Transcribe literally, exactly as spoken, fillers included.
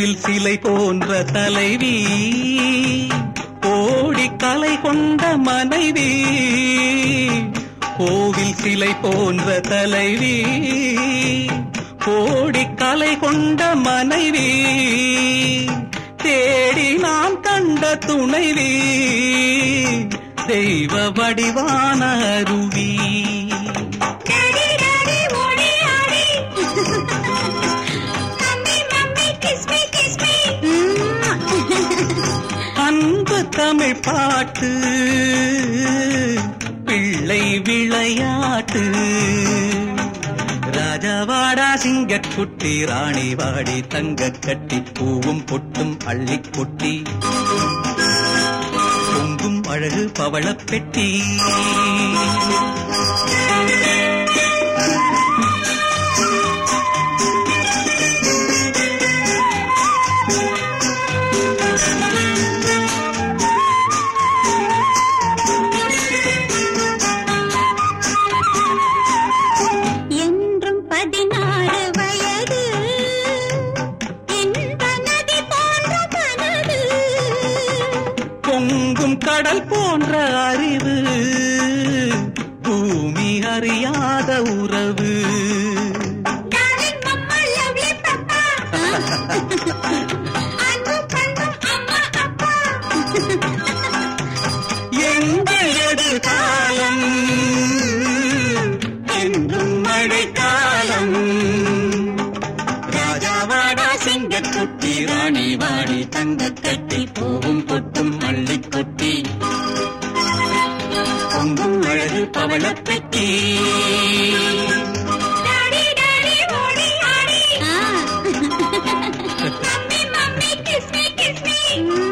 கோவில் சிலை போன்ற தலைவி, கோடி கலை கொண்ட மனைவி. கோவில் சிலை போன்ற தலைவி, கோடி கலை கொண்ட மனைவி. தேடி நான் கண்ட துணைவி, தெய்வ வடிவான அருவி. அன்பு தமிழ் பாட்டு, பிள்ளை விளையாட்டு. ராஜாவாடா சிங்கக்குட்டி, ராணி வாடி தங்க கட்டி, பூவும் பொட்டும் அள்ளி கொட்டி, பொங்கும் அழகு பவளப் பெட்டி. பொங்கும் கடல் போன்ற அறிவு, பூமி அறியாத உறவு. எங்கள் எதிர்காலம் என்றும் மழைக்காலம். ராஜாவாடா சிங்கக்குட்டி, ராணி வாடி தங்க கட்டி, பூவும் பொட்டும் அள்ளி கொட்டி, பொங்கும் அழகு பவளப் பெட்டி. Mommy, mommy, kiss me, kiss me.